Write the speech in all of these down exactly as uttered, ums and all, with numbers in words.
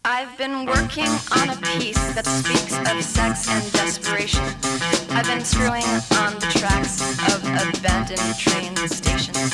I've been working on a piece that speaks of sex and desperation. I've been screwing on the tracks of abandoned train stations.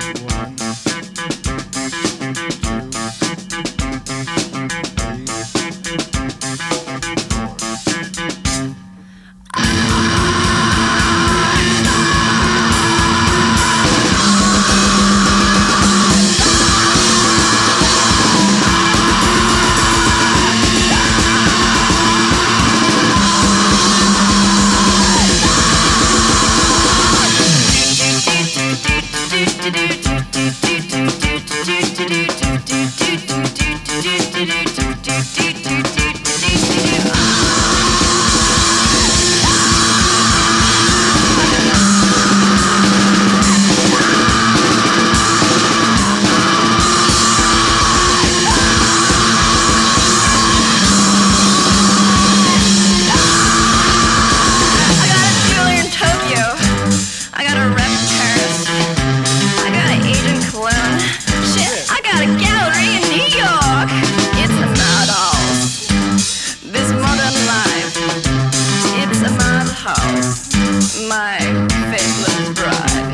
My faithless bride.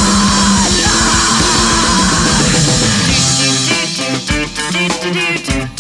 Do do do do do do do do.